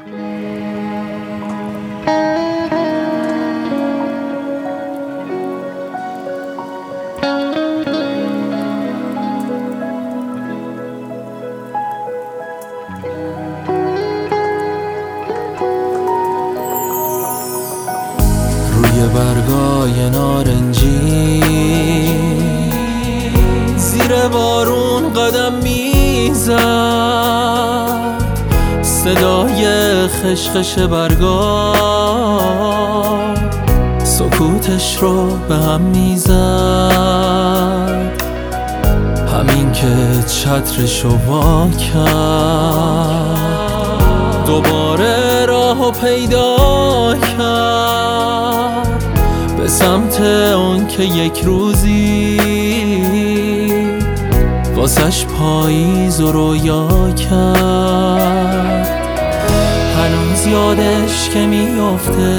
روی برگای نارنجی زیر بارون قدم میزد، صدای خشخش برگا سکوتش رو به هم میزد. همین که چترشو وا کرد دوباره راهو پیدا کرد به سمت اون که یک روزی واسش پاییز و رویا کرد. هنوز یادش که میافته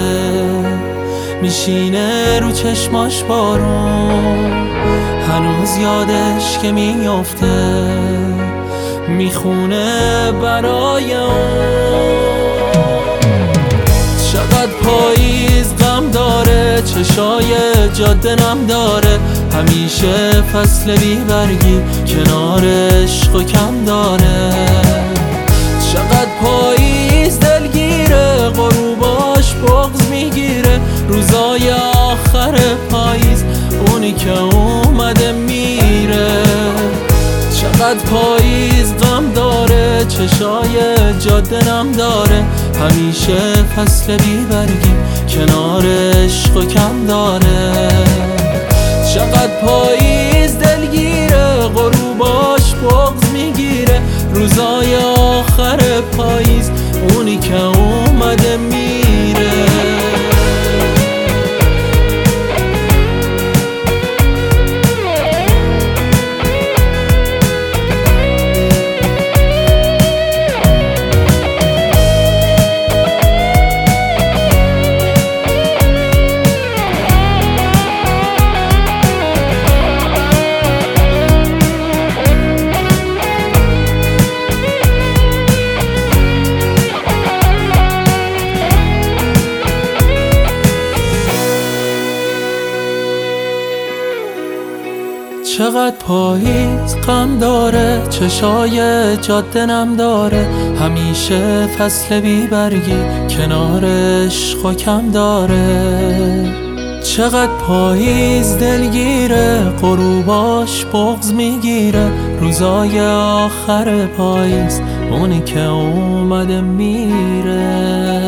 میشینه رو چشماش بارون، هنوز یادش که میافته میخونه برای اون. چقدر پاییز غم داره، چشای جاده نم داره، همیشه فصل بیبرگی کنار عشق و کم داره. چقدر پاییز دلگیره، غروباش بغض میگیره، روزای آخر پاییز اونی که اومده میره. چقدر پاییز غم داره، چشای جاده نم داره، همیشه فصل بیبرگی کنار عشق و کم داره. چقدر پاییز دلگیره، غروباش بغض میگیره، روزای آخر پاییز اونی که اومده میره. چقدر پاییز غم داره، چشای جاده نم داره، همیشه فصل بیبرگی کنار عشق و کم داره. چقدر پاییز دلگیره، غروباش بغض میگیره، روزای آخر پاییز اونی که اومده میره.